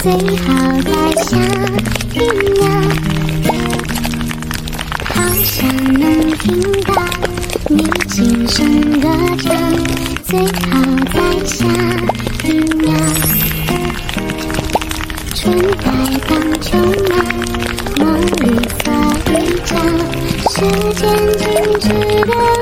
最好在下一秒，好想能听到你轻声歌唱，最好在下一秒。春带荡秋满，梦绿色一场，时间静止的